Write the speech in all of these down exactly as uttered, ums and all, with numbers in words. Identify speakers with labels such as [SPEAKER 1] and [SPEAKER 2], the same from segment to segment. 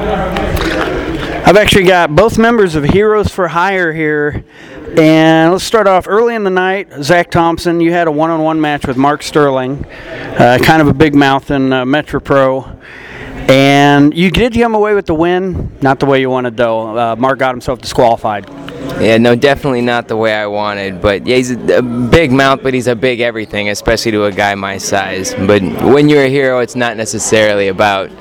[SPEAKER 1] I've actually got both members of Heroes for Hire here. And let's start off early in the night. Zach Thompson, you had a one-on-one match with Mark Sterling, uh, kind of a big mouth in uh, Metro Pro. And you did come away with the win. Not the way you wanted, though. Uh, Mark got himself disqualified.
[SPEAKER 2] Yeah, no, definitely not the way I wanted. But yeah, he's a, a big mouth, but he's a big everything, especially to a guy my size. But when you're a hero, it's not necessarily about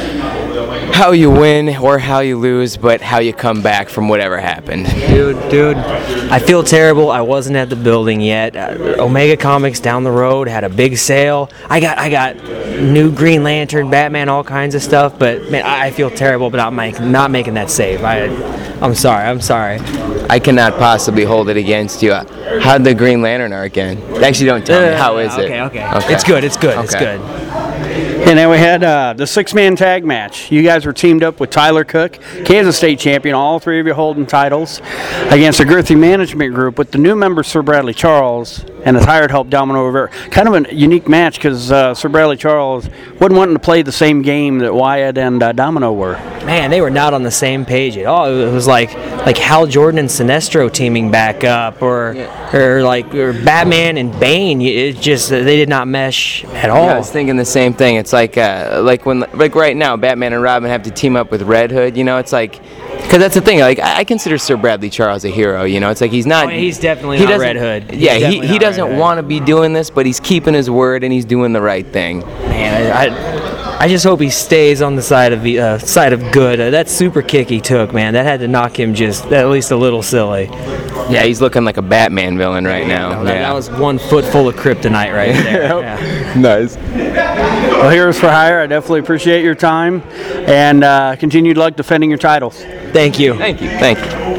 [SPEAKER 2] how you win or how you lose, but how you come back from whatever happened.
[SPEAKER 3] Dude, dude, I feel terrible. I wasn't at the building yet. Uh, Omega Comics down the road had a big sale. I got, I got new Green Lantern, Batman, all kinds of stuff. But man, I feel terrible about not, not making that save. I, I'm sorry. I'm sorry.
[SPEAKER 2] I cannot possibly hold it against you. How'd the Green Lantern arc end? Actually, don't tell
[SPEAKER 3] uh,
[SPEAKER 2] me. How is
[SPEAKER 3] okay,
[SPEAKER 2] it?
[SPEAKER 3] Okay, okay. It's good. It's good. Okay. It's good.
[SPEAKER 1] And then we had uh, the six-man tag match. You guys were teamed up with Tyler Cook, Kansas State champion, all three of you holding titles, against the Girthy Management Group with the new member Sir Bradley Charles and his hired help Domino Rivera. Kind of a unique match because uh, Sir Bradley Charles wasn't wanting to play the same game that Wyatt and uh, Domino were.
[SPEAKER 3] Man, they were not on the same page at all. It was like like Hal Jordan and Sinestro teaming back up, or yeah. or like or Batman and Bane. It just they did not mesh at all.
[SPEAKER 2] Yeah, I was thinking the same thing. It's like uh, like when like right now, Batman and Robin have to team up with Red Hood. You know, it's like. Because that's the thing, like I consider Sir Bradley Charles a hero. You know, it's like he's not.
[SPEAKER 3] Oh, he's definitely
[SPEAKER 2] he
[SPEAKER 3] not Red Hood. He's
[SPEAKER 2] yeah, he he doesn't want to be doing this, but he's keeping his word and he's doing the right thing.
[SPEAKER 3] Man, I, I, I just hope he stays on the side of the uh, side of good. Uh, that super kick he took, man, that had to knock him just at least a little silly.
[SPEAKER 2] Yeah, he's looking like a Batman villain right now.
[SPEAKER 3] No, that,
[SPEAKER 2] yeah.
[SPEAKER 3] that was one foot full of kryptonite right there. Yeah.
[SPEAKER 2] Nice.
[SPEAKER 1] Well, Heroes for Hire, I definitely appreciate your time and uh, continued luck defending your titles.
[SPEAKER 3] Thank you.
[SPEAKER 2] Thank you. Thank you.